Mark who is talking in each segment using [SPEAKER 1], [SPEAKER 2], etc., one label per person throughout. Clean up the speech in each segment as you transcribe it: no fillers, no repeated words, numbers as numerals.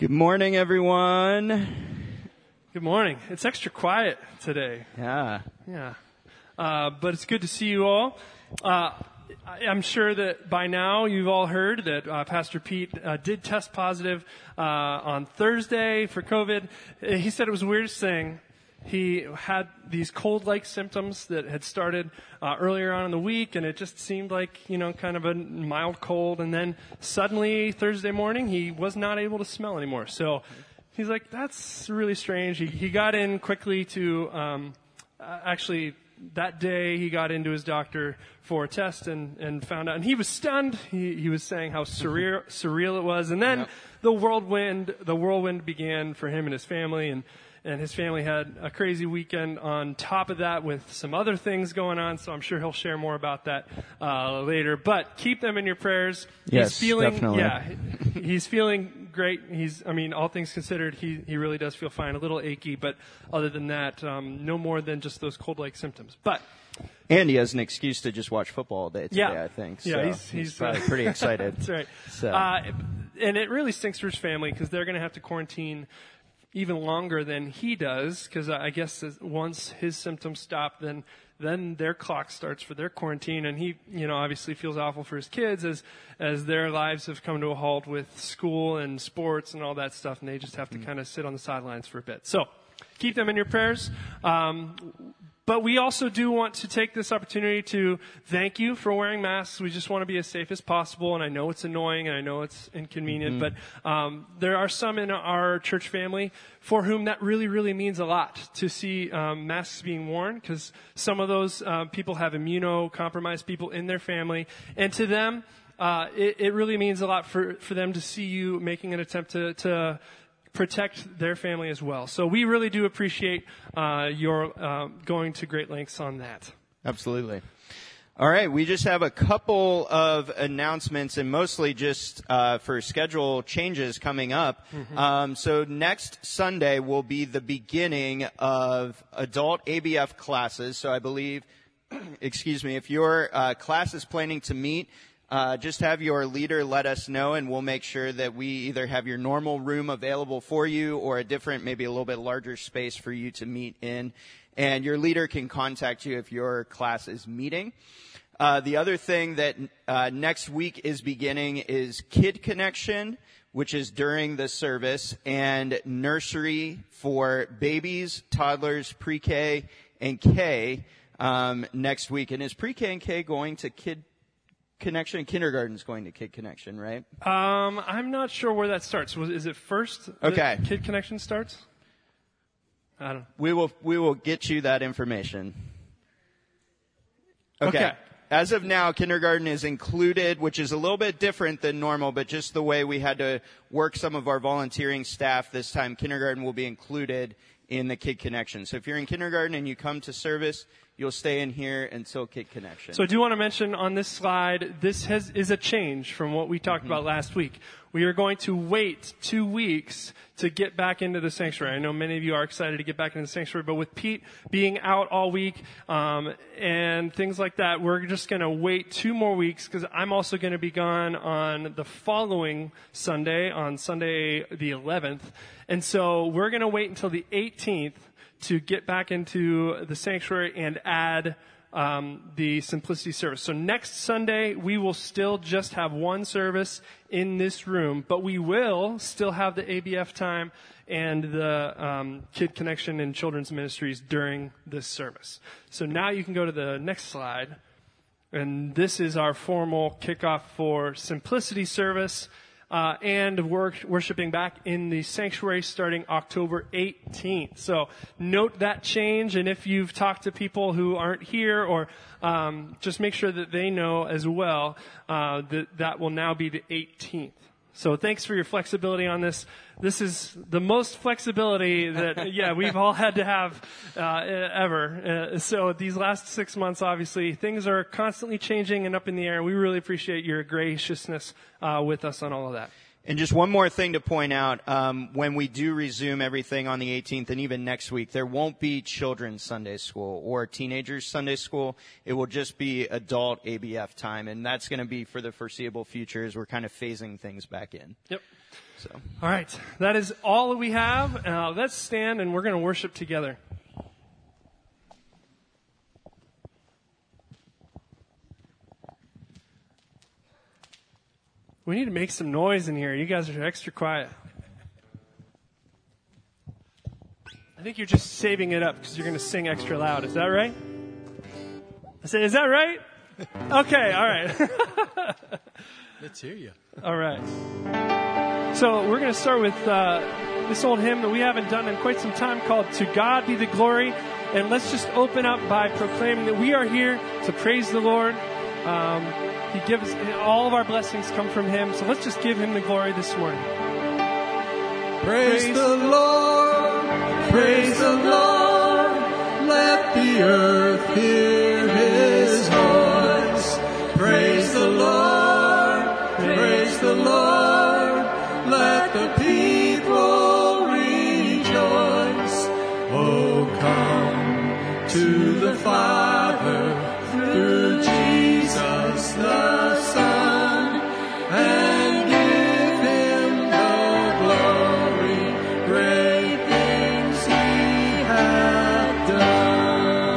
[SPEAKER 1] Good morning, everyone.
[SPEAKER 2] Good morning. It's extra quiet today.
[SPEAKER 1] Yeah.
[SPEAKER 2] But it's good to see you all. I'm sure that by now you've all heard that Pastor Pete did test positive on Thursday for COVID. He said it was the weirdest thing. He had these cold-like symptoms that had started earlier on in the week, and it just seemed like, kind of a mild cold. And then suddenly, Thursday morning, he was not able to smell anymore. So he's like, that's really strange. He got in quickly to, actually, that day he got into his doctor for a test and found out. And he was stunned. He was saying how surreal it was. And then the whirlwind began for him and his family, and his family had a crazy weekend on top of that with some other things going on, so I'm sure he'll share more about that later. But keep them in your prayers.
[SPEAKER 1] Yes, definitely.
[SPEAKER 2] Yeah, he's feeling great. All things considered, he really does feel fine. A little achy, but other than that, no more than just those cold-like symptoms.
[SPEAKER 1] And he has an excuse to just watch football all day today, I think. So
[SPEAKER 2] yeah, he's
[SPEAKER 1] probably pretty excited.
[SPEAKER 2] That's right.
[SPEAKER 1] So.
[SPEAKER 2] And it really stinks for his family because they're going to have to quarantine even longer than he does, because I guess once his symptoms stop, then their clock starts for their quarantine, and he, obviously feels awful for his kids as their lives have come to a halt with school and sports and all that stuff, and they just have to kind of sit on the sidelines for a bit. So keep them in your prayers. But we also do want to take this opportunity to thank you for wearing masks. We just want to be as safe as possible, and I know it's annoying, and I know it's inconvenient, but there are some in our church family for whom that really, really means a lot to see masks being worn, because some of those people have immunocompromised people in their family, and to them, it really means a lot for them to see you making an attempt to protect their family as well. So we really do appreciate your going to great lengths on that.
[SPEAKER 1] Absolutely. All right, we just have a couple of announcements, and mostly just for schedule changes coming up. So next Sunday will be the beginning of adult ABF classes. So I believe, if your class is planning to meet, just have your leader let us know, and we'll make sure that we either have your normal room available for you or a different, maybe a little bit larger space for you to meet in. And your leader can contact you if your class is meeting. The other thing that next week is beginning is Kid Connection, which is during the service, and nursery for babies, toddlers, pre-K, and K next week. And is pre-K and K going to Kid Connection? Kindergarten's going to Kid Connection, right?
[SPEAKER 2] I'm not sure where that starts. Is it first that Kid Connection starts? I don't know.
[SPEAKER 1] We will get you that information. Okay. As of now, kindergarten is included, which is a little bit different than normal, but just the way we had to work some of our volunteering staff this time, kindergarten will be included in the Kid Connection. So if you're in kindergarten and you come to service, you'll stay in here until Kid Connection.
[SPEAKER 2] So I do want to mention on this slide, this is a change from what we talked about last week. We are going to wait 2 weeks to get back into the sanctuary. I know many of you are excited to get back into the sanctuary, but with Pete being out all week and things like that, we're just going to wait 2 more weeks, because I'm also going to be gone on the following Sunday, on Sunday the 11th. And so we're going to wait until the 18th to get back into the sanctuary and add the Simplicity service. So next Sunday, we will still just have one service in this room, but we will still have the ABF time and the Kid Connection and Children's Ministries during this service. So now you can go to the next slide, and this is our formal kickoff for Simplicity service. And worshiping back in the sanctuary starting October 18th. So note that change, and if you've talked to people who aren't here, or just make sure that they know as well that will now be the 18th. So thanks for your flexibility on this. This is the most flexibility that, we've all had to have ever. So these last 6 months, obviously, things are constantly changing and up in the air. We really appreciate your graciousness with us on all of that.
[SPEAKER 1] And just one more thing to point out, when we do resume everything on the 18th and even next week, there won't be children's Sunday school or teenagers Sunday school. It will just be adult ABF time, and that's going to be for the foreseeable future as we're kind of phasing things back in.
[SPEAKER 2] Yep.
[SPEAKER 1] So,
[SPEAKER 2] all right. That is all that we have. Let's stand and we're going to worship together. We need to make some noise in here. You guys are extra quiet. I think you're just saving it up because you're going to sing extra loud. Is that right? I said, is that right? Okay, all right.
[SPEAKER 3] Let's hear you.
[SPEAKER 2] All right. So we're going to start with this old hymn that we haven't done in quite some time called To God Be the Glory. And let's just open up by proclaiming that we are here to praise the Lord. He gives all of our blessings come from Him. So let's just give Him the glory this morning.
[SPEAKER 3] Praise the Lord. Praise the Lord. Let the earth hear His voice. Praise the Lord. Praise the Lord. Let the people rejoice. Oh, come to the Father through Jesus the Son, and give Him the glory, great things He hath done.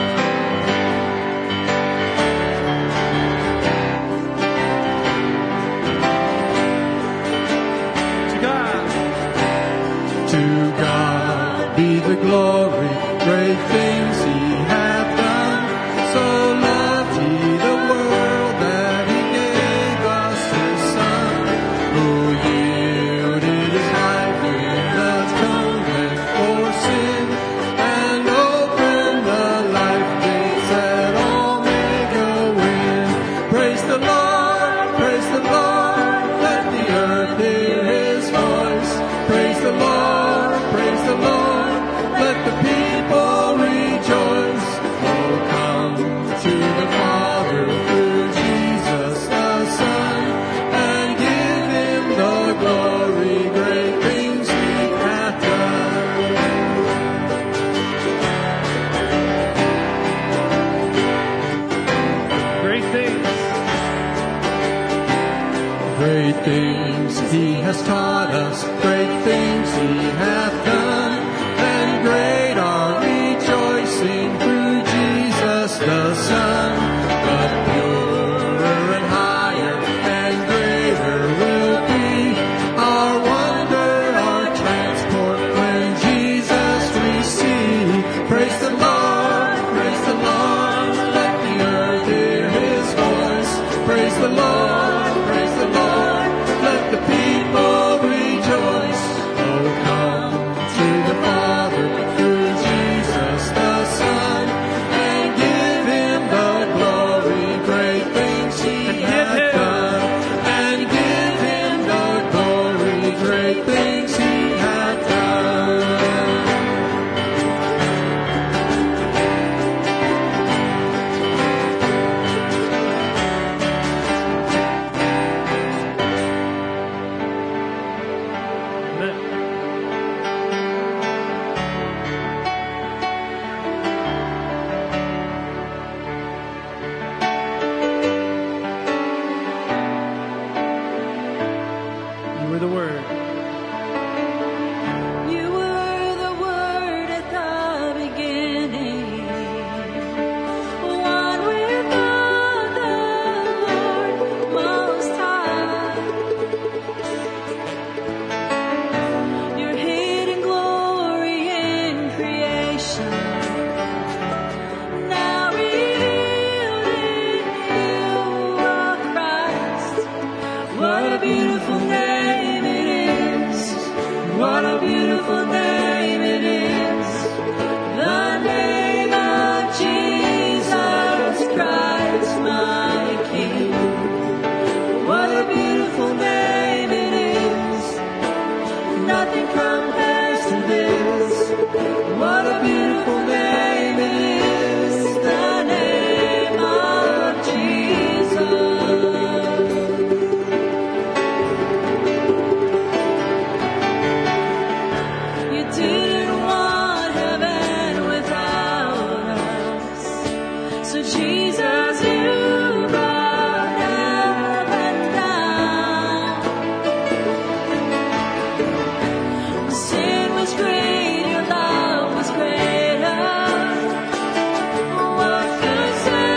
[SPEAKER 3] To God be the glory, great things He hath done. So loved He the world that He gave us His Son, who yielded His life in atonement for sin, and opened the life gates that all may go in. Praise the Lord, praise the Lord, let the earth hear His voice. Praise the Lord, praise the Lord, let the people rejoice. Oh, come to the Father through Jesus the Son, and give Him the glory, great things He hath done.
[SPEAKER 2] Great things.
[SPEAKER 3] Great things He has taught us, great things He hath done, and great our rejoicing through Jesus the Son. But purer and higher and greater will be our wonder, our transport when Jesus we see. Praise the Lord, let the earth hear His voice. Praise the Lord, let the people rejoice. Oh, come to the Father through Jesus the Son, and give Him the glory, great things He hath done. And give Him the glory, great things He hath done.
[SPEAKER 2] You were the Word.
[SPEAKER 4] You were the Word at the beginning, one with God the Lord Most High. Your hidden glory in creation, now revealed in you, O Christ. What a beautiful name it is. What a beautiful name it is. The name of Jesus Christ, my King. What a beautiful name it is. Nothing compares to this. What a beautiful name it is. The name of Jesus. sin was great, your love was greater. What could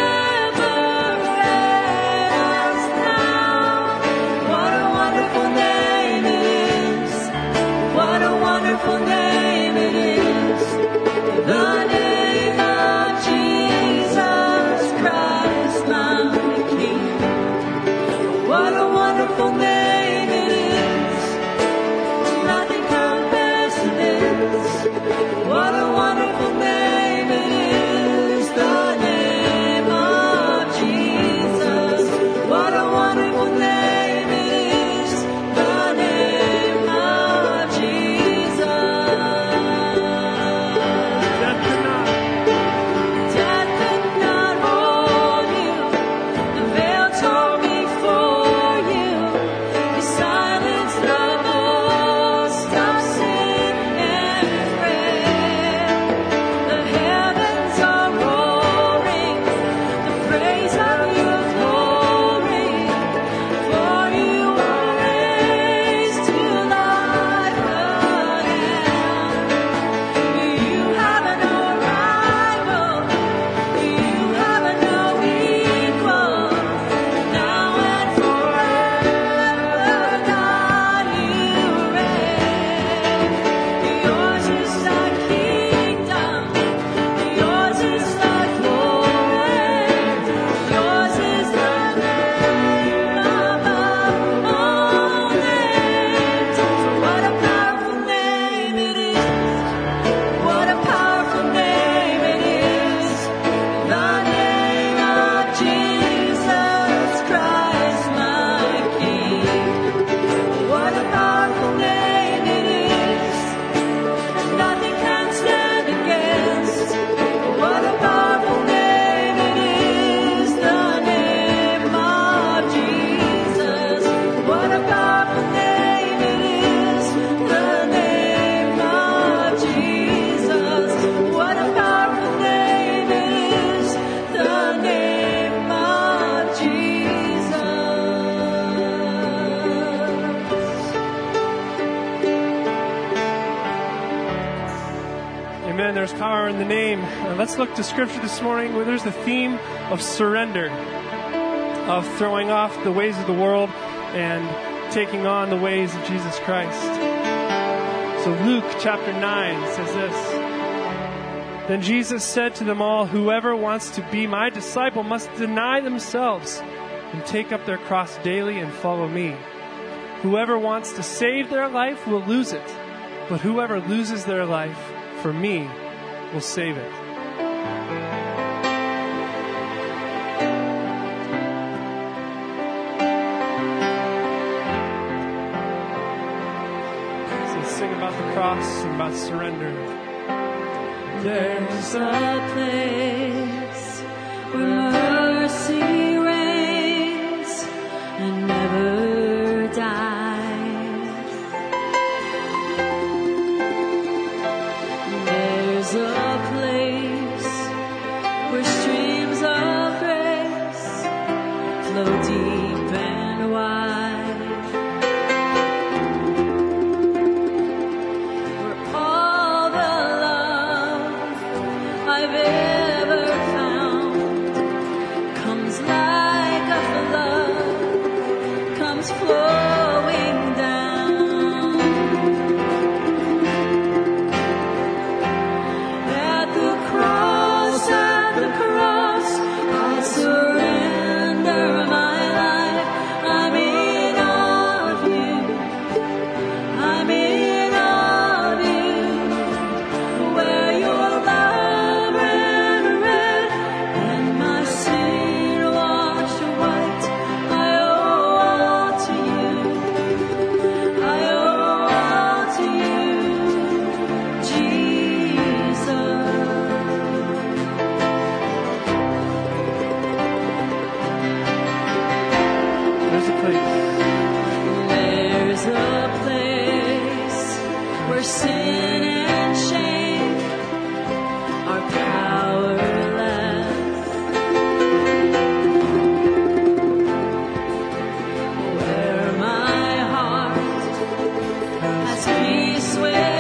[SPEAKER 4] separate us now? What a wonderful name it is. What a wonderful name it is. The name of Jesus Christ, my King. What a wonderful name it is. Nothing compares to this. What a wonderful name it is. The name of Jesus. What a wonderful name it is. The name of Jesus.
[SPEAKER 2] Death could not.
[SPEAKER 4] Death could not hold you. The veil tore before you. You silenced the boast of sin and prayer. The heavens are roaring the praise of your glory. For you are raised to life again. You have no rival. You have no equal. Now and forever, God, you reign. Yours is the kingdom. Yours is the glory. Yours is the name above all names. What a powerful name it is. What a powerful name it is. The name of Jesus Christ, my King. What a powerful name it is. Nothing can stand against. What a powerful name it is. The name of Jesus. What a powerful name it is. The name of Jesus. What a powerful name it is. The name of Jesus.
[SPEAKER 2] Amen. There's power in the name. Let's look to Scripture this morning where there's the theme of surrender, of throwing off the ways of the world and taking on the ways of Jesus Christ. So Luke chapter 9 says this. Then Jesus said to them all, whoever wants to be my disciple must deny themselves and take up their cross daily and follow me. Whoever wants to save their life will lose it, but whoever loses their life for me will save it. So sing about the cross and about surrender.
[SPEAKER 4] There's a place where mercy reigns and never dies. There's a place where streams of grace flow deep and wide. Where all the love I've ever found comes like a flood, comes flowing down. At the cross, I surrender my life. I'm in awe of you. I'm in awe of you. Where your love ran red and my sin washed white. I owe all to you. I owe all to you, Jesus.
[SPEAKER 2] There's a place.
[SPEAKER 4] There's a place where sin and shame are powerless. Where my heart has peace with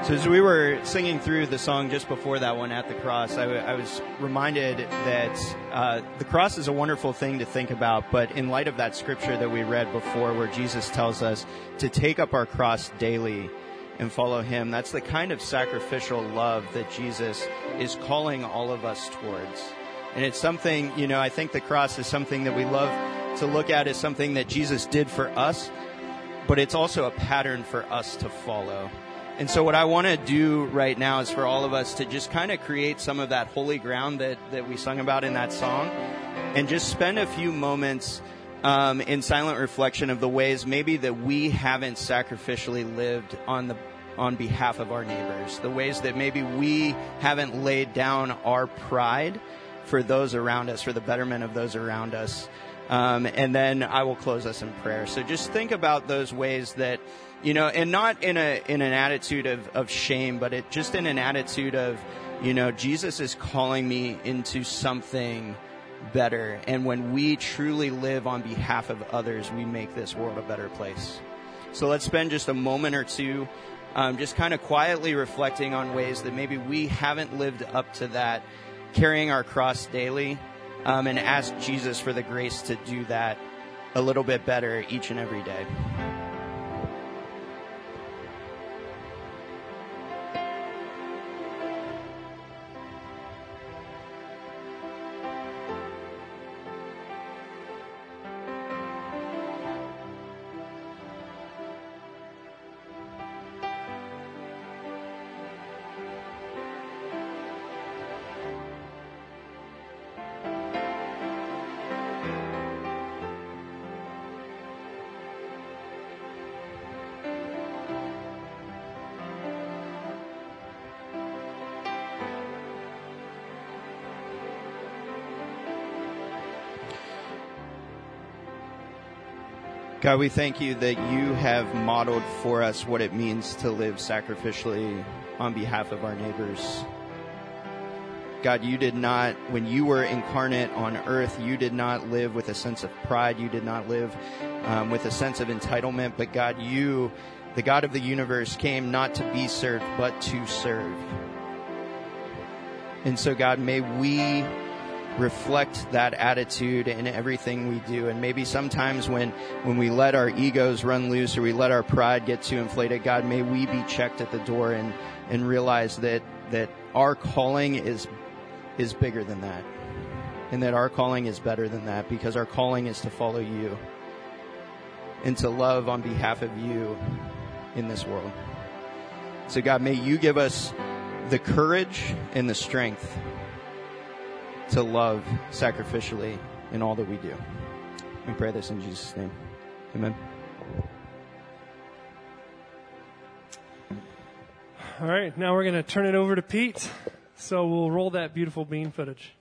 [SPEAKER 1] So as we were singing through the song just before that one, At the Cross, I was reminded that the cross is a wonderful thing to think about, but in light of that scripture that we read before where Jesus tells us to take up our cross daily and follow him, that's the kind of sacrificial love that Jesus is calling all of us towards. And it's something, I think the cross is something that we love to look at as something that Jesus did for us, but it's also a pattern for us to follow. And so what I want to do right now is for all of us to just kind of create some of that holy ground that we sung about in that song, and just spend a few moments in silent reflection of the ways maybe that we haven't sacrificially lived on behalf of our neighbors, the ways that maybe we haven't laid down our pride for those around us, for the betterment of those around us. And then I will close us in prayer. So just think about those ways that, and not in an attitude of shame, but just in an attitude of, Jesus is calling me into something better. And when we truly live on behalf of others, we make this world a better place. So let's spend just a moment or two just kind of quietly reflecting on ways that maybe we haven't lived up to that, carrying our cross daily, and ask Jesus for the grace to do that a little bit better each and every day. God, we thank you that you have modeled for us what it means to live sacrificially on behalf of our neighbors. God, you did not, when you were incarnate on earth, you did not live with a sense of pride. You did not live with a sense of entitlement. But God, you, the God of the universe, came not to be served, but to serve. And so, God, may we reflect that attitude in everything we do. And maybe sometimes when we let our egos run loose or we let our pride get too inflated, God, may we be checked at the door and realize that our calling is bigger than that, and that our calling is better than that, because our calling is to follow you and to love on behalf of you in this world. So God, may you give us the courage and the strength to love sacrificially in all that we do. We pray this in Jesus' name. Amen.
[SPEAKER 2] All right, now we're going to turn it over to Pete. So we'll roll that beautiful bean footage.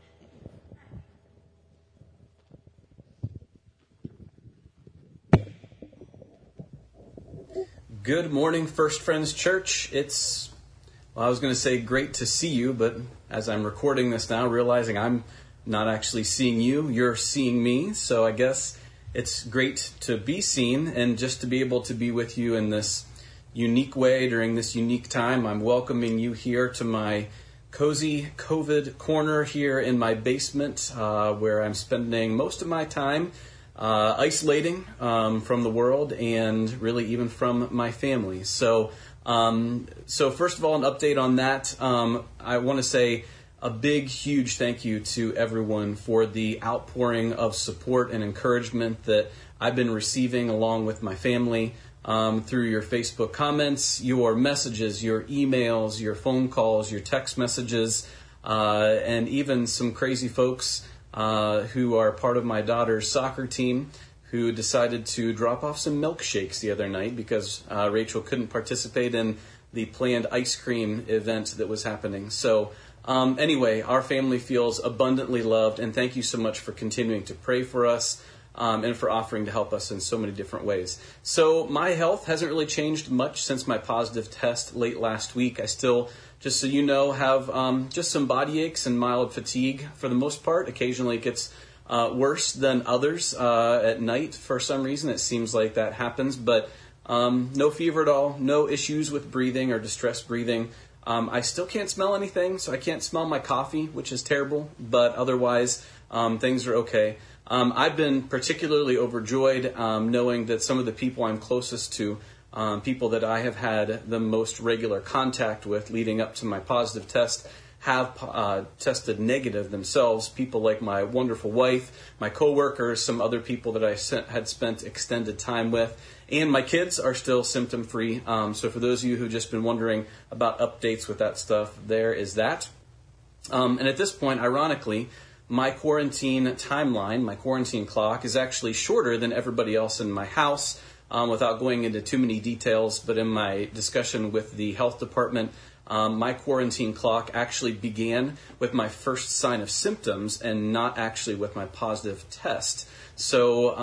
[SPEAKER 5] Good morning, First Friends Church. I was going to say great to see you, but as I'm recording this now, realizing I'm not actually seeing you, you're seeing me. So I guess it's great to be seen and just to be able to be with you in this unique way during this unique time. I'm welcoming you here to my cozy COVID corner here in my basement, where I'm spending most of my time isolating from the world and really even from my family. So first of all, an update on that. I want to say a big, huge thank you to everyone for the outpouring of support and encouragement that I've been receiving along with my family through your Facebook comments, your messages, your emails, your phone calls, your text messages, and even some crazy folks who are part of my daughter's soccer team who decided to drop off some milkshakes the other night because Rachel couldn't participate in the planned ice cream event that was happening. So anyway, our family feels abundantly loved, and thank you so much for continuing to pray for us and for offering to help us in so many different ways. So my health hasn't really changed much since my positive test late last week. I still, just so you know, have just some body aches and mild fatigue for the most part. Occasionally it gets worse than others at night. For some reason, it seems like that happens. But No fever at all, no issues with breathing or distressed breathing. I still can't smell anything, so I can't smell my coffee, which is terrible, but otherwise things are okay. I've been particularly overjoyed knowing that some of the people I'm closest to, people that I have had the most regular contact with leading up to my positive test, have tested negative themselves. People like my wonderful wife, my coworkers, some other people that I had spent extended time with, and my kids are still symptom-free. So for those of you who've just been wondering about updates with that stuff, there is that. And at this point, ironically, my quarantine timeline, my quarantine clock, is actually shorter than everybody else in my house, without going into too many details. But in my discussion with the health department, my quarantine clock actually began with my first sign of symptoms and not actually with my positive test. So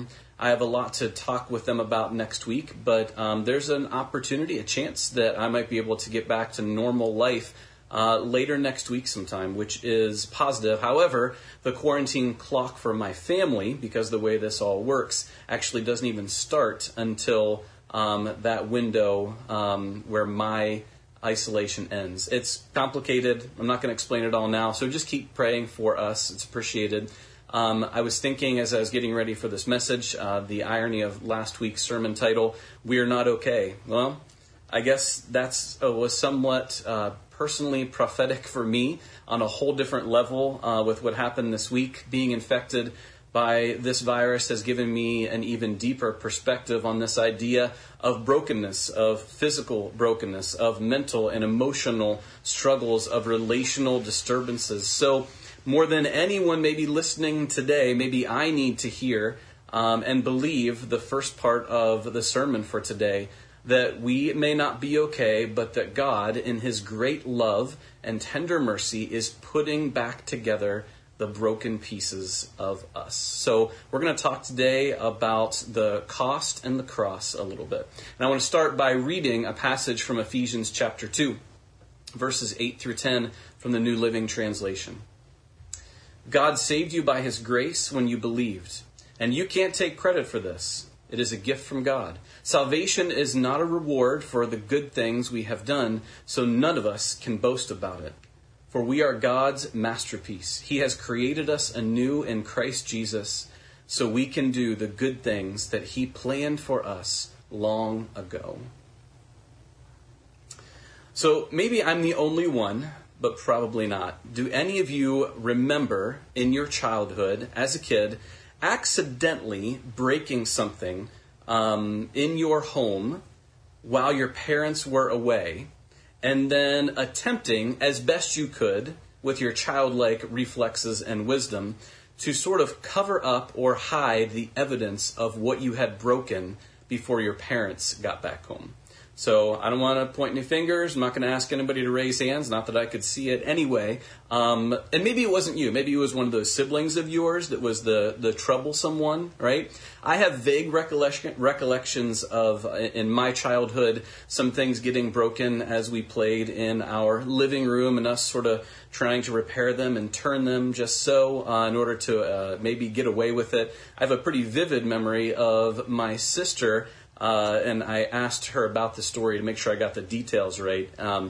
[SPEAKER 5] I have a lot to talk with them about next week, but there's an opportunity, a chance that I might be able to get back to normal life later next week sometime, which is positive. However, the quarantine clock for my family, because the way this all works, actually doesn't even start until that window where my isolation ends. It's complicated. I'm not going to explain it all now, so just keep praying for us. It's appreciated. I was thinking as I was getting ready for this message, the irony of last week's sermon title, "We're Not Okay." Well, I guess that was somewhat personally prophetic for me on a whole different level with what happened this week. Being infected by this virus has given me an even deeper perspective on this idea of brokenness, of physical brokenness, of mental and emotional struggles, of relational disturbances. So more than anyone maybe listening today, maybe I need to hear and believe the first part of the sermon for today, that we may not be okay, but that God, in His great love and tender mercy, is putting back together the broken pieces of us. So we're going to talk today about the cost and the cross a little bit. And I want to start by reading a passage from Ephesians chapter 2, verses 8 through 10 from the New Living Translation. God saved you by His grace when you believed, and you can't take credit for this. It is a gift from God. Salvation is not a reward for the good things we have done, so none of us can boast about it. For we are God's masterpiece. He has created us anew in Christ Jesus, so we can do the good things that He planned for us long ago. So maybe I'm the only one, but probably not. Do any of you remember in your childhood, as a kid, accidentally breaking something in your home while your parents were away, and then attempting as best you could with your childlike reflexes and wisdom to sort of cover up or hide the evidence of what you had broken before your parents got back home? So I don't want to point any fingers. I'm not going to ask anybody to raise hands, not that I could see it anyway. And maybe it wasn't you. Maybe it was one of those siblings of yours that was the troublesome one, right? I have vague recollections of, in my childhood, some things getting broken as we played in our living room and us sort of trying to repair them and turn them just so in order to maybe get away with it. I have a pretty vivid memory of my sister. And I asked her about the story to make sure I got the details right. Her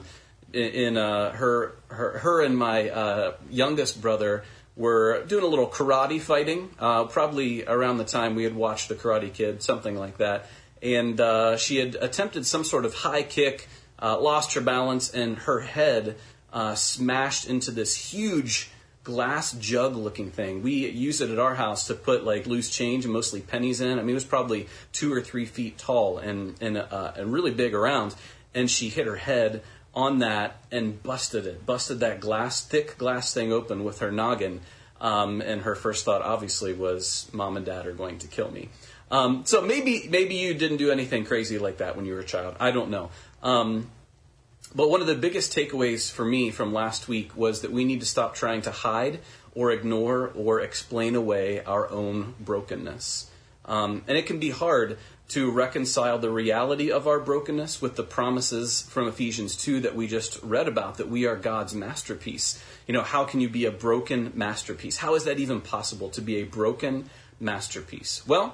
[SPEAKER 5] and my youngest brother were doing a little karate fighting, probably around the time we had watched The Karate Kid, something like that. And she had attempted some sort of high kick, lost her balance, and her head smashed into this huge glass jug looking thing. We use it at our house to put like loose change and mostly pennies in. I mean, it was probably 2 or 3 feet tall and really big around. And she hit her head on that and busted that thick glass thing open with her noggin. And her first thought obviously was, Mom and Dad are going to kill me. So maybe you didn't do anything crazy like that when you were a child. I don't know. But one of the biggest takeaways for me from last week was that we need to stop trying to hide or ignore or explain away our own brokenness. And it can be hard to reconcile the reality of our brokenness with the promises from Ephesians 2 that we just read about, that we are God's masterpiece. You know, how can you be a broken masterpiece? How is that even possible, to be a broken masterpiece? Well,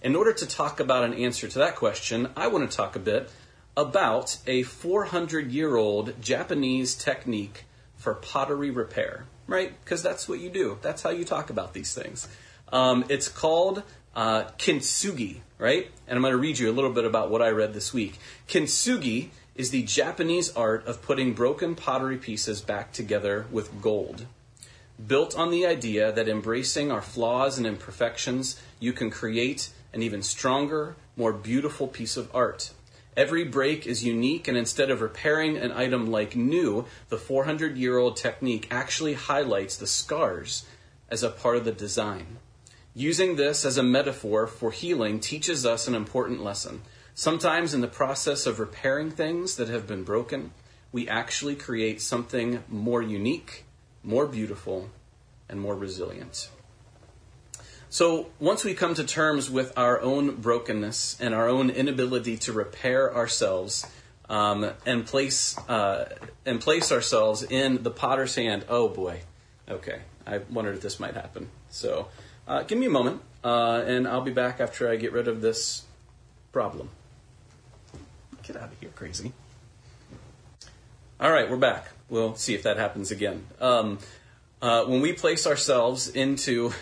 [SPEAKER 5] in order to talk about an answer to that question, I want to talk a bit about a 400-year-old Japanese technique for pottery repair, right? Because that's what you do. That's how you talk about these things. It's called kintsugi, right? And I'm going to read you a little bit about what I read this week. Kintsugi is the Japanese art of putting broken pottery pieces back together with gold. Built on the idea that embracing our flaws and imperfections, you can create an even stronger, more beautiful piece of art. Every break is unique, and instead of repairing an item like new, the 400-year-old technique actually highlights the scars as a part of the design. Using this as a metaphor for healing teaches us an important lesson. Sometimes in the process of repairing things that have been broken, we actually create something more unique, more beautiful, and more resilient. So once we come to terms with our own brokenness and our own inability to repair ourselves and place ourselves in the potter's hand, oh boy, okay, I wondered if this might happen. So give me a moment, and I'll be back after I get rid of this problem. Get out of here, crazy. All right, we're back. We'll see if that happens again. When we place ourselves into...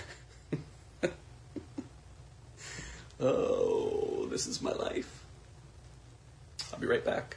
[SPEAKER 5] Oh, this is my life. I'll be right back.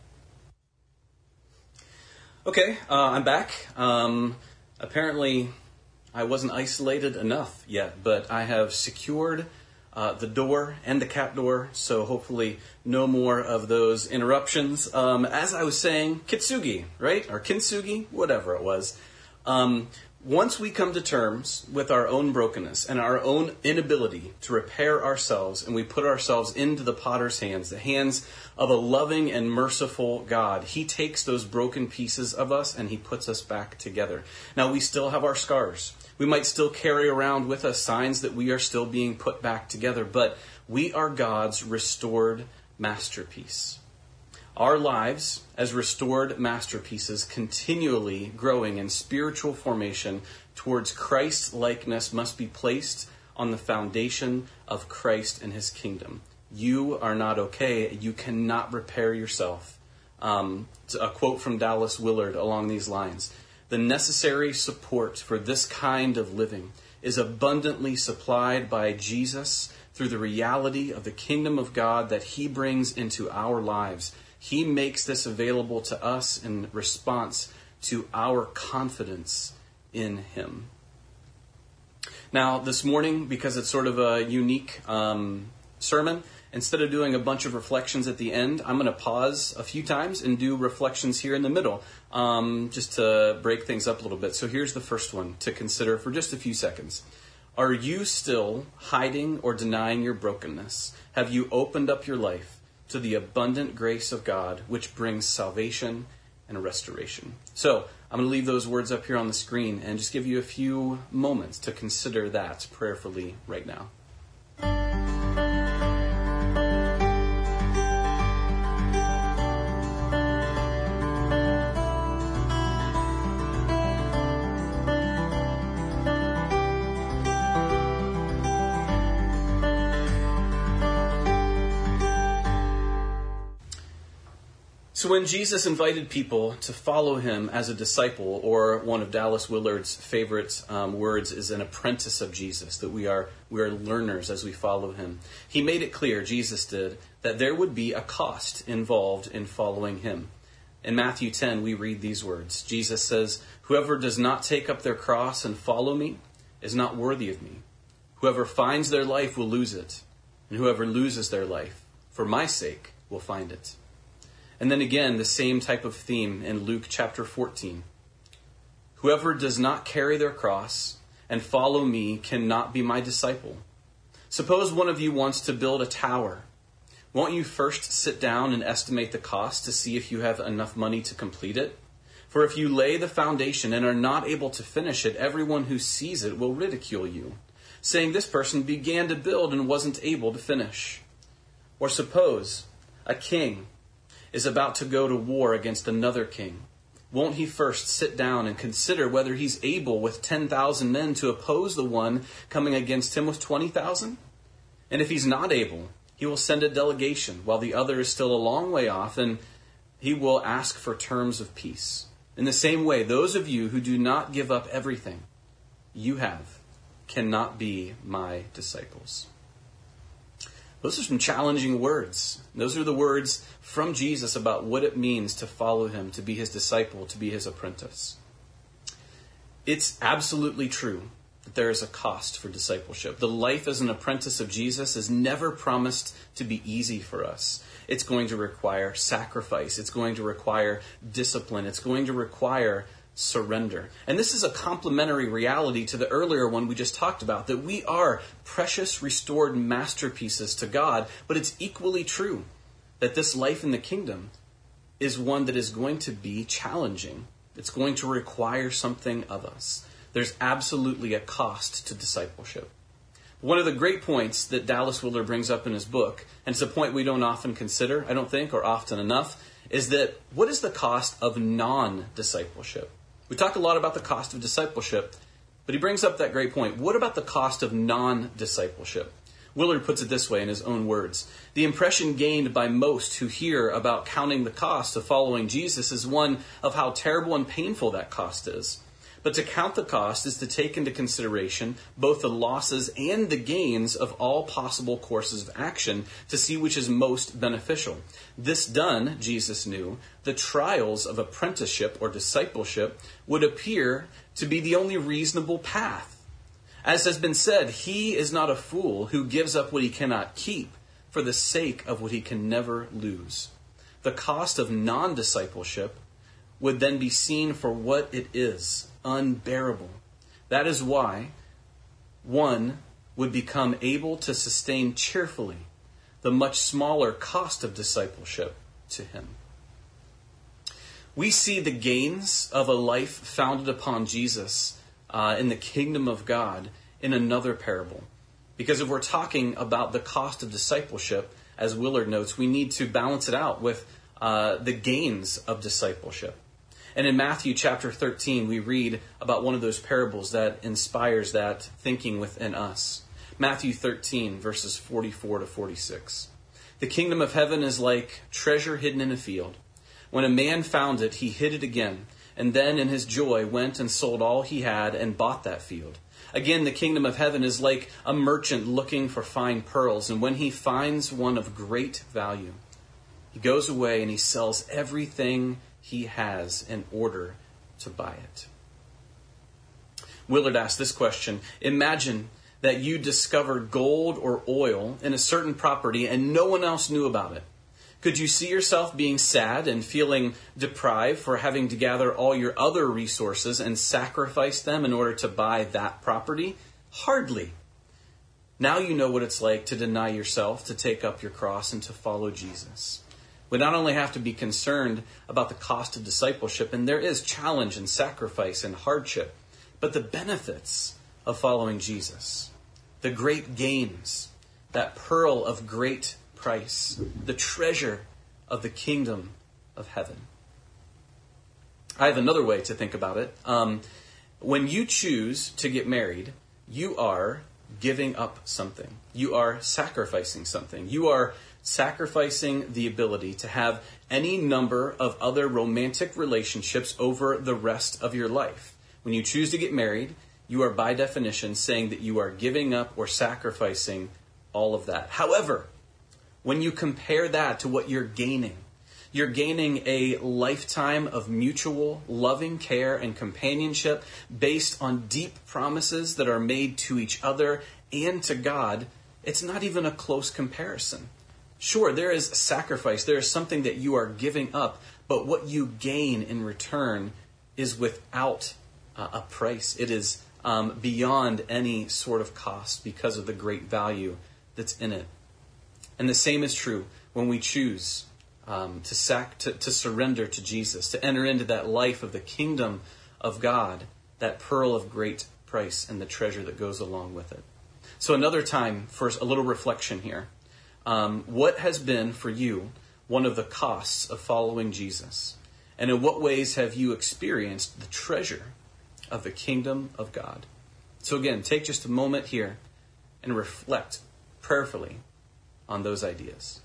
[SPEAKER 5] Okay, I'm back. Apparently, I wasn't isolated enough yet, but I have secured the door and the cat door, so hopefully no more of those interruptions. As I was saying, kintsugi, right? Or kintsugi, whatever it was. Once we come to terms with our own brokenness and our own inability to repair ourselves, and we put ourselves into the potter's hands, the hands of a loving and merciful God, he takes those broken pieces of us and he puts us back together. Now, we still have our scars. We might still carry around with us signs that we are still being put back together, but we are God's restored masterpiece. Our lives as restored masterpieces, continually growing in spiritual formation towards Christ's likeness, must be placed on the foundation of Christ and his kingdom. You are not okay. You cannot repair yourself. A quote from Dallas Willard along these lines: "The necessary support for this kind of living is abundantly supplied by Jesus through the reality of the kingdom of God that he brings into our lives. He makes this available to us in response to our confidence in him." Now, this morning, because it's sort of a unique sermon, instead of doing a bunch of reflections at the end, I'm going to pause a few times and do reflections here in the middle, just to break things up a little bit. So here's the first one to consider for just a few seconds. Are you still hiding or denying your brokenness? Have you opened up your life to the abundant grace of God, which brings salvation and restoration? So I'm going to leave those words up here on the screen and just give you a few moments to consider that prayerfully right now. So when Jesus invited people to follow him as a disciple, or one of Dallas Willard's favorite words is an apprentice of Jesus, that we are learners as we follow him, he made it clear, Jesus did, that there would be a cost involved in following him. In Matthew 10, we read these words. Jesus says, "Whoever does not take up their cross and follow me is not worthy of me. Whoever finds their life will lose it, and whoever loses their life for my sake will find it." And then again, the same type of theme in Luke chapter 14. "Whoever does not carry their cross and follow me cannot be my disciple. Suppose one of you wants to build a tower. Won't you first sit down and estimate the cost to see if you have enough money to complete it? For if you lay the foundation and are not able to finish it, everyone who sees it will ridicule you, saying this person began to build and wasn't able to finish. Or suppose a king is about to go to war against another king. Won't he first sit down and consider whether he's able with 10,000 men to oppose the one coming against him with 20,000? And if he's not able, he will send a delegation while the other is still a long way off, and he will ask for terms of peace. In the same way, those of you who do not give up everything you have cannot be my disciples. Those are some challenging words. Those are the words from Jesus about what it means to follow him, to be his disciple, to be his apprentice. It's absolutely true that there is a cost for discipleship. The life as an apprentice of Jesus is never promised to be easy for us. It's going to require sacrifice. It's going to require discipline. It's going to require surrender. And this is a complementary reality to the earlier one we just talked about, that we are precious, restored masterpieces to God, but it's equally true that this life in the kingdom is one that is going to be challenging. It's going to require something of us. There's absolutely a cost to discipleship. One of the great points that Dallas Willard brings up in his book, and it's a point we don't often consider, I don't think, or often enough, is that what is the cost of non-discipleship? We talk a lot about the cost of discipleship, but he brings up that great point. What about the cost of non-discipleship? Willard puts it this way in his own words. The impression gained by most who hear about counting the cost of following Jesus is one of how terrible and painful that cost is. But to count the cost is to take into consideration both the losses and the gains of all possible courses of action to see which is most beneficial. This done, Jesus knew, the trials of apprenticeship or discipleship would appear to be the only reasonable path. As has been said, he is not a fool who gives up what he cannot keep for the sake of what he can never lose. The cost of non-discipleship would then be seen for what it is, unbearable. That is why one would become able to sustain cheerfully the much smaller cost of discipleship to him. We see the gains of a life founded upon Jesus in the kingdom of God in another parable. Because if we're talking about the cost of discipleship, as Willard notes, we need to balance it out with the gains of discipleship. And in Matthew chapter 13, we read about one of those parables that inspires that thinking within us. Matthew 13, verses 44 to 46. The kingdom of heaven is like treasure hidden in a field. When a man found it, he hid it again, and then in his joy went and sold all he had and bought that field. Again, the kingdom of heaven is like a merchant looking for fine pearls, and when he finds one of great value, he goes away and he sells everything he has in order to buy it. Willard asked this question. Imagine that you discovered gold or oil in a certain property and no one else knew about it. Could you see yourself being sad and feeling deprived for having to gather all your other resources and sacrifice them in order to buy that property? Hardly. Now you know what it's like to deny yourself, to take up your cross, and to follow Jesus. We not only have to be concerned about the cost of discipleship, and there is challenge and sacrifice and hardship, but the benefits of following Jesus, the great gains, that pearl of great price, the treasure of the kingdom of heaven. I have another way to think about it. When you choose to get married, you are giving up something. You are sacrificing something. You are sacrificing the ability to have any number of other romantic relationships over the rest of your life. When you choose to get married, you are by definition saying that you are giving up or sacrificing all of that. However, when you compare that to what you're gaining a lifetime of mutual loving care and companionship based on deep promises that are made to each other and to God. It's not even a close comparison. Sure, there is sacrifice. There is something that you are giving up, but what you gain in return is without a price. It is beyond any sort of cost because of the great value that's in it. And the same is true when we choose to surrender to Jesus, to enter into that life of the kingdom of God, that pearl of great price and the treasure that goes along with it. So another time for a little reflection here. What has been for you one of the costs of following Jesus? And in what ways have you experienced the treasure of the kingdom of God? So again, take just a moment here and reflect prayerfully on those ideas.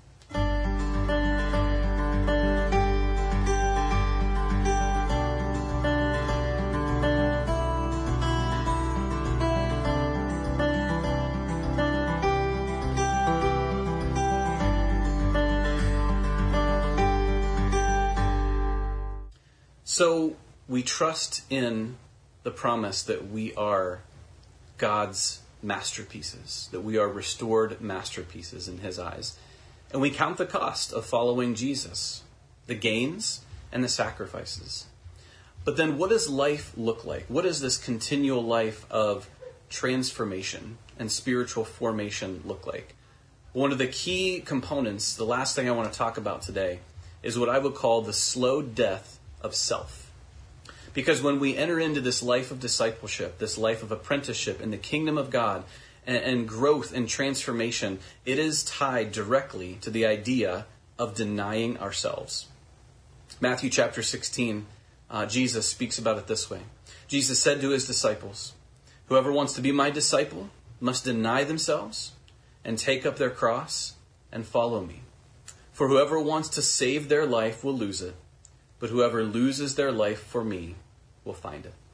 [SPEAKER 5] So we trust in the promise that we are God's masterpieces, that we are restored masterpieces in His eyes. And we count the cost of following Jesus, the gains and the sacrifices. But then what does life look like? What does this continual life of transformation and spiritual formation look like? One of the key components, the last thing I want to talk about today, is what I would call the slow death of self. Because when we enter into this life of discipleship, this life of apprenticeship in the kingdom of God, and growth and transformation, it is tied directly to the idea of denying ourselves. Matthew chapter 16, Jesus speaks about it this way. Jesus said to His disciples, "Whoever wants to be my disciple must deny themselves and take up their cross and follow me. For whoever wants to save their life will lose it, but whoever loses their life for me will find it."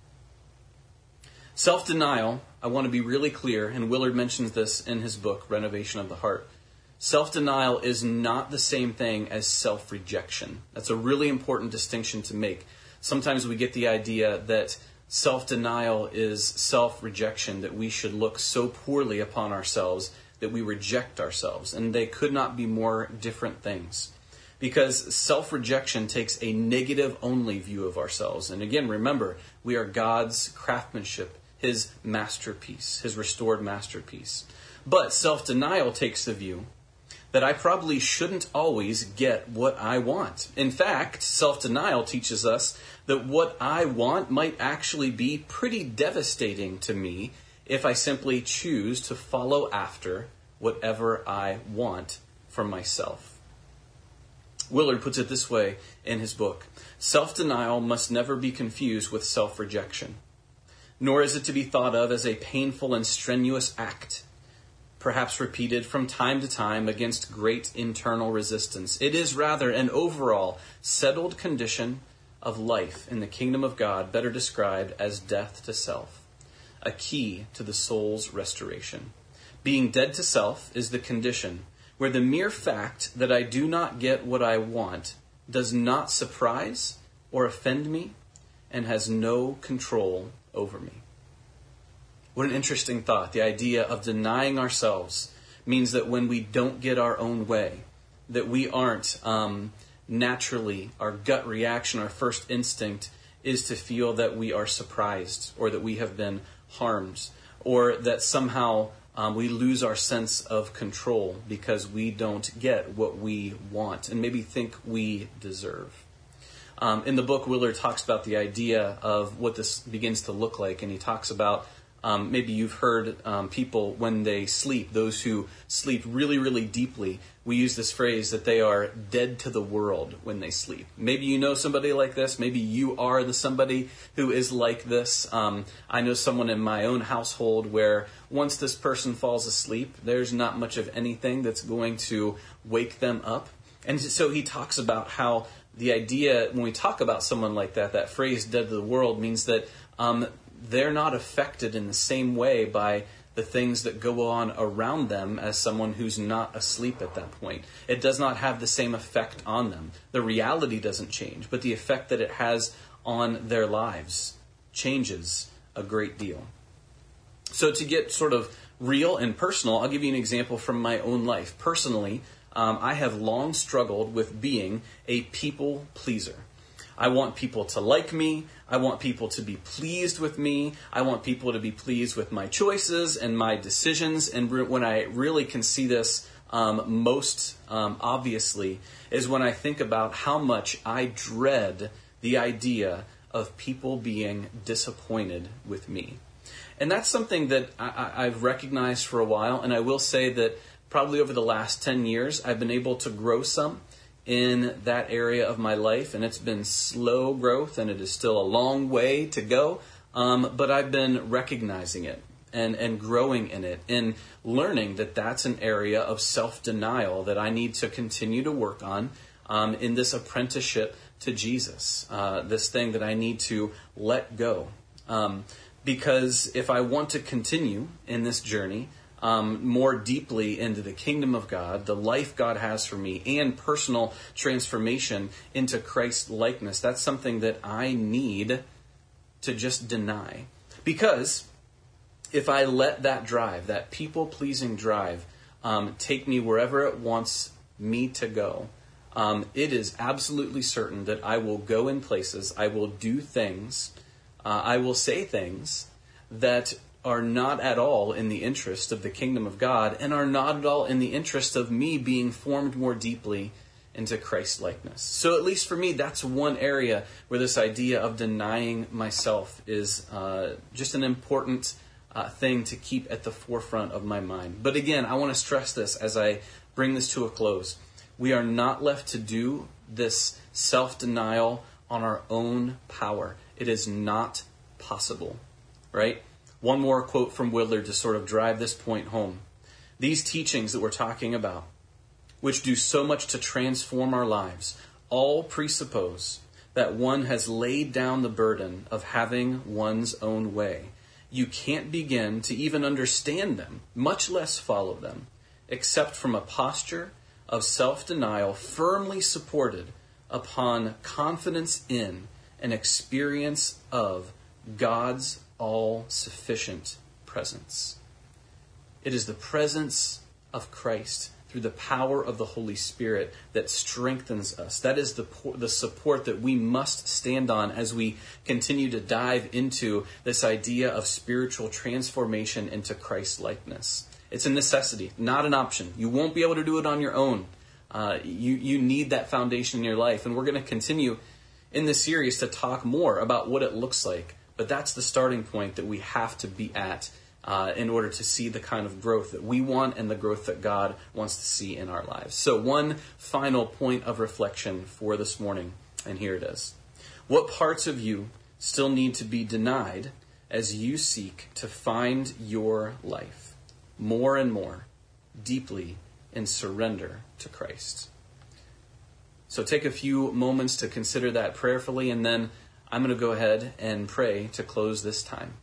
[SPEAKER 5] Self-denial, I want to be really clear, and Willard mentions this in his book, Renovation of the Heart. Self-denial is not the same thing as self-rejection. That's a really important distinction to make. Sometimes we get the idea that self-denial is self-rejection, that we should look so poorly upon ourselves that we reject ourselves, and they could not be more different things. Because self-rejection takes a negative-only view of ourselves. And again, remember, we are God's craftsmanship, His masterpiece, His restored masterpiece. But self-denial takes the view that I probably shouldn't always get what I want. In fact, self-denial teaches us that what I want might actually be pretty devastating to me if I simply choose to follow after whatever I want for myself. Willard puts it this way in his book: self-denial must never be confused with self-rejection, nor is it to be thought of as a painful and strenuous act, perhaps repeated from time to time against great internal resistance. It is rather an overall settled condition of life in the kingdom of God, better described as death to self, a key to the soul's restoration. Being dead to self is the condition where the mere fact that I do not get what I want does not surprise or offend me and has no control over me. What an interesting thought. The idea of denying ourselves means that when we don't get our own way, that we aren't naturally, our gut reaction, our first instinct is to feel that we are surprised or that we have been harmed or that somehow we lose our sense of control because we don't get what we want and maybe think we deserve. In the book, Willard talks about the idea of what this begins to look like, and he talks about maybe you've heard people when they sleep, those who sleep really, really deeply, we use this phrase that they are dead to the world when they sleep. Maybe you know somebody like this. Maybe you are the somebody who is like this. I know someone in my own household where once this person falls asleep, there's not much of anything that's going to wake them up. And so he talks about how the idea, when we talk about someone like that, that phrase dead to the world means that they're not affected in the same way by the things that go on around them as someone who's not asleep at that point. It does not have the same effect on them. The reality doesn't change, but the effect that it has on their lives changes a great deal. So to get sort of real and personal, I'll give you an example from my own life. Personally, I have long struggled with being a people pleaser. I want people to like me. I want people to be pleased with me. I want people to be pleased with my choices and my decisions. And when I really can see this most obviously is when I think about how much I dread the idea of people being disappointed with me. And that's something that I've recognized for a while. And I will say that probably over the last 10 years, I've been able to grow some in that area of my life, and it's been slow growth, and it is still a long way to go, but I've been recognizing it. and growing in it, and learning that that's an area of self-denial that I need to continue to work on in this apprenticeship to Jesus, this thing that I need to let go. Because if I want to continue in this journey more deeply into the kingdom of God, the life God has for me, and personal transformation into Christ likeness, that's something that I need to just deny. Because if I let that drive, that people-pleasing drive, take me wherever it wants me to go, it is absolutely certain that I will go in places, I will do things, I will say things that are not at all in the interest of the kingdom of God, and are not at all in the interest of me being formed more deeply into Christ-likeness. So at least for me, that's one area where this idea of denying myself is just an important thing to keep at the forefront of my mind. But again, I want to stress this as I bring this to a close. We are not left to do this self-denial on our own power. It is not possible, right? One more quote from Willard to sort of drive this point home. These teachings that we're talking about, which do so much to transform our lives, all presuppose that one has laid down the burden of having one's own way. You can't begin to even understand them, much less follow them, except from a posture of self-denial firmly supported upon confidence in an experience of God's all-sufficient presence. It is the presence of Christ through the power of the Holy Spirit that strengthens us. That is the support that we must stand on as we continue to dive into this idea of spiritual transformation into Christ-likeness. It's a necessity, not an option. You won't be able to do it on your own. You need that foundation in your life. And we're going to continue in this series to talk more about what it looks like. But that's the starting point that we have to be at in order to see the kind of growth that we want and the growth that God wants to see in our lives. So one final point of reflection for this morning, and here it is. What parts of you still need to be denied as you seek to find your life more and more deeply in surrender to Christ? So take a few moments to consider that prayerfully, and then I'm going to go ahead and pray to close this time.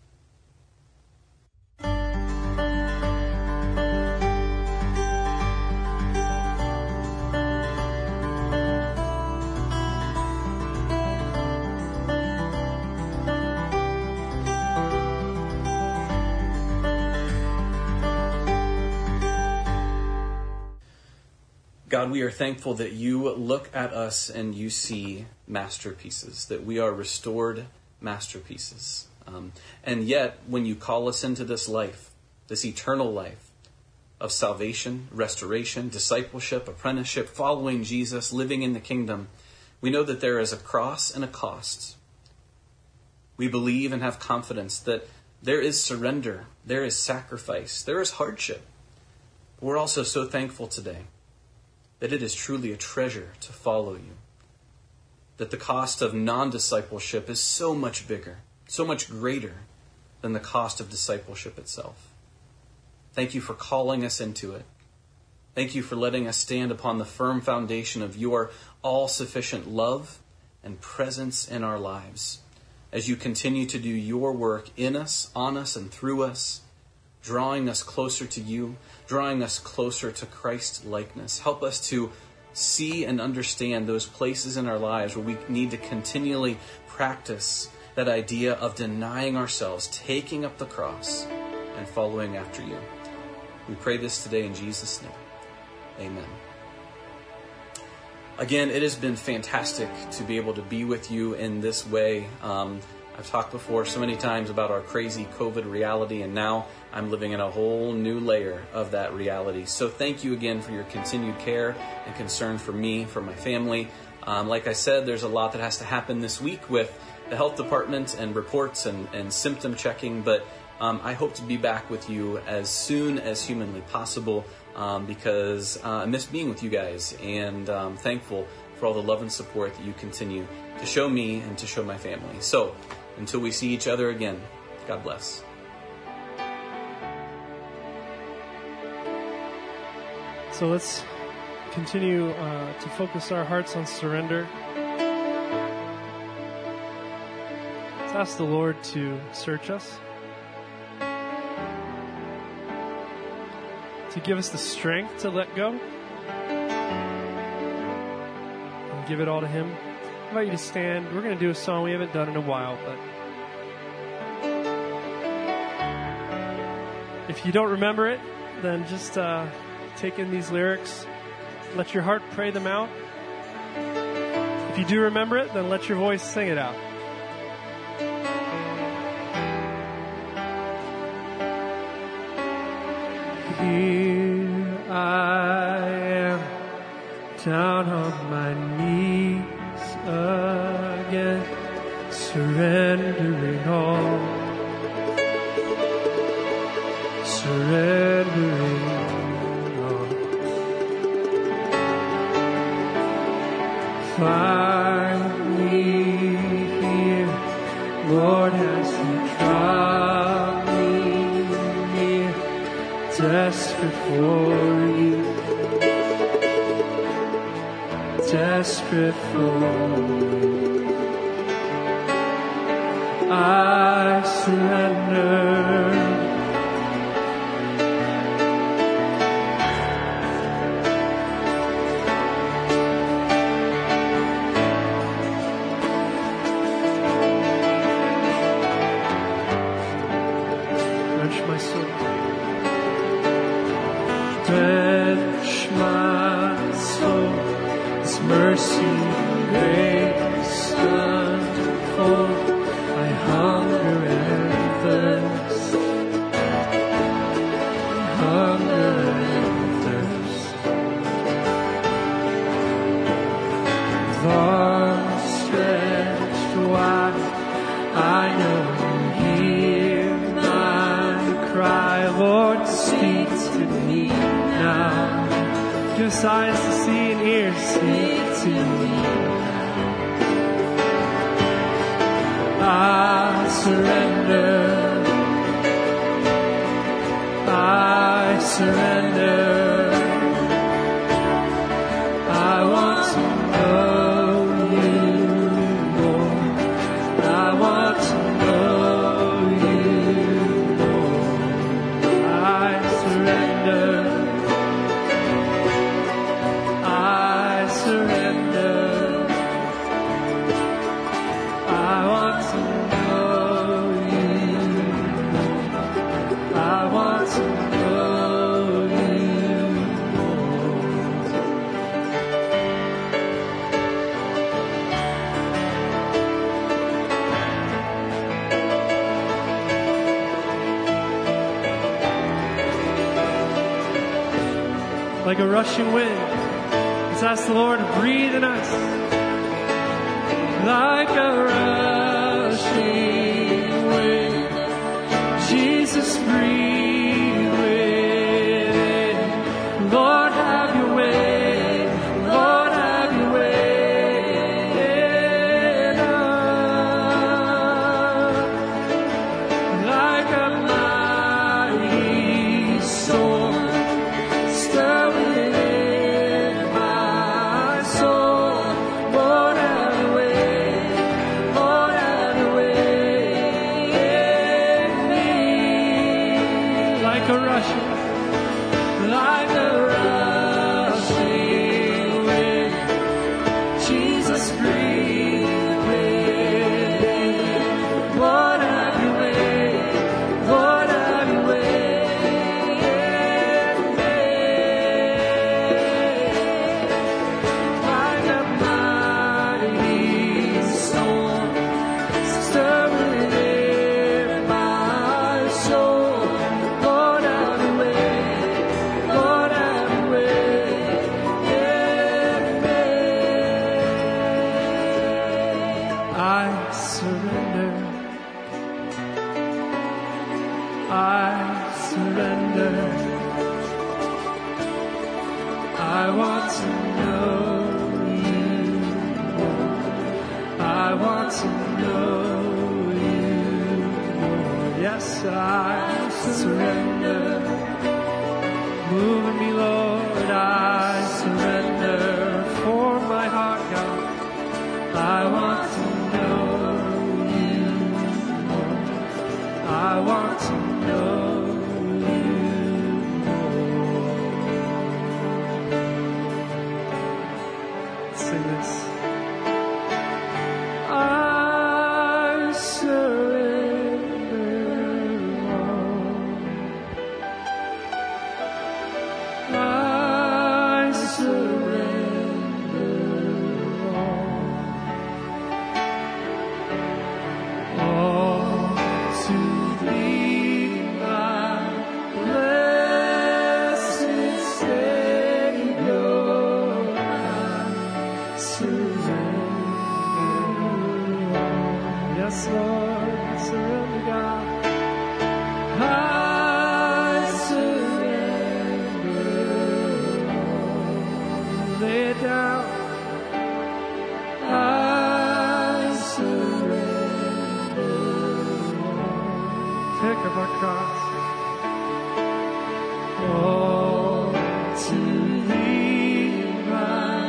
[SPEAKER 5] God, we are thankful that you look at us and you see masterpieces, that we are restored masterpieces. And yet, when you call us into this life, this eternal life of salvation, restoration, discipleship, apprenticeship, following Jesus, living in the kingdom, we know that there is a cross and a cost. We believe and have confidence that there is surrender, there is sacrifice, there is hardship. But we're also so thankful today that it is truly a treasure to follow you. That the cost of non-discipleship is so much bigger, so much greater than the cost of discipleship itself. Thank you for calling us into it. Thank you for letting us stand upon the firm foundation of your all-sufficient love and presence in our lives as you continue to do your work in us, on us, and through us, drawing us closer to you, drawing us closer to Christ-likeness. Help us to see and understand those places in our lives where we need to continually practice that idea of denying ourselves, taking up the cross, and following after you. We pray this today in Jesus' name. Amen. Again, it has been fantastic to be able to be with you in this way. I've talked before so many times about our crazy COVID reality, and now I'm living in a whole new layer of that reality. So thank you again for your continued care and concern for me, for my family. Like I said, there's a lot that has to happen this week with the health department and reports and symptom checking, but I hope to be back with you as soon as humanly possible because I miss being with you guys, and I'm thankful for all the love and support that you continue to show me and to show my family. So until we see each other again, God bless.
[SPEAKER 2] So let's continue to focus our hearts on surrender. Let's ask the Lord to search us, to give us the strength to let go and give it all to Him. I invite you to stand. We're going to do a song we haven't done in a while, but if you don't remember it, then just take in these lyrics. Let your heart pray them out. If you do remember it, then let your voice sing it out.
[SPEAKER 3] Here I am, down on my knees again, surrendering all, surrendering all. Find me here, Lord, as You draw me near, desperate for You, desperate for You. I surrender. Drench my soul, His mercy and grace unfold. I hunger and thirst, I hunger and thirst. With arms stretched wide, I know You hear my cry. Lord, speak to me now. Give us eyes to see and ears to speak to me. I surrender. I surrender. I want to know You more. I want to know You more. I surrender. Like a rushing wind, let's ask the Lord to breathe in us. Like a rushing wind, Jesus, breathe within. Lord, have Your way. Lord, have Your way in us. Like a mighty storm, stir within my soul. Lord, have Your way. Lord, have Your way in me. Like a rushing wind, Jesus, breathe within. Lord, have Your way. Lord, have Your way in me. Like a mighty storm, stir within my soul. Lord, have Your way. Lord, have Your way in me. I surrender. I surrender. I want to know You more. I want to know You more. Yes, I surrender. Move in me, Lord. I
[SPEAKER 2] Lord, I surrender, God. I surrender, lay it down. I surrender, take up our cross. All to Thee, my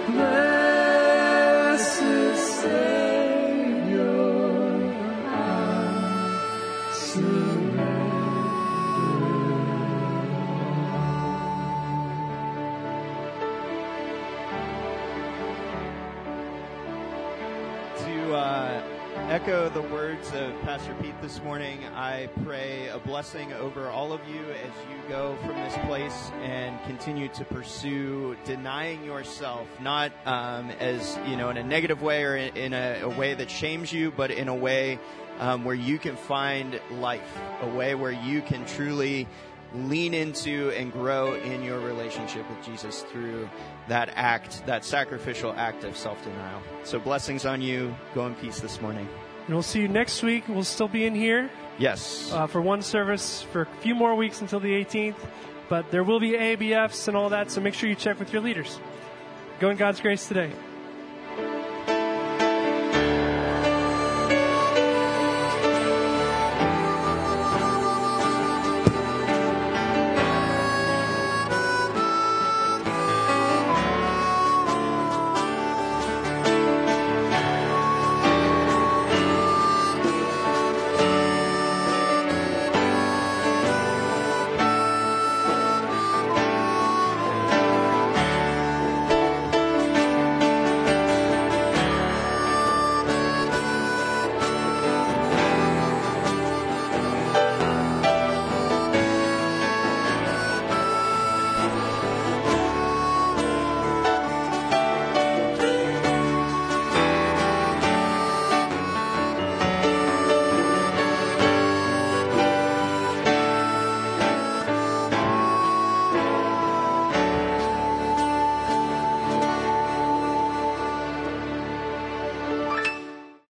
[SPEAKER 2] blessed Savior, I surrender.
[SPEAKER 1] To echo the words of Pastor Pete this morning, I pray a blessing over all of you as you go from this place and continue to pursue denying yourself, not as, in a negative way or in a way that shames you, but in a way where you can find life, a way where you can truly lean into and grow in your relationship with Jesus through that act, that sacrificial act of self-denial. So blessings on you. Go in peace this morning.
[SPEAKER 2] And we'll see you next week. We'll still be in here
[SPEAKER 1] Yes.
[SPEAKER 2] for one service for a few more weeks until the 18th. But there will be ABFs and all that, so make sure you check with your leaders. Go in God's grace today.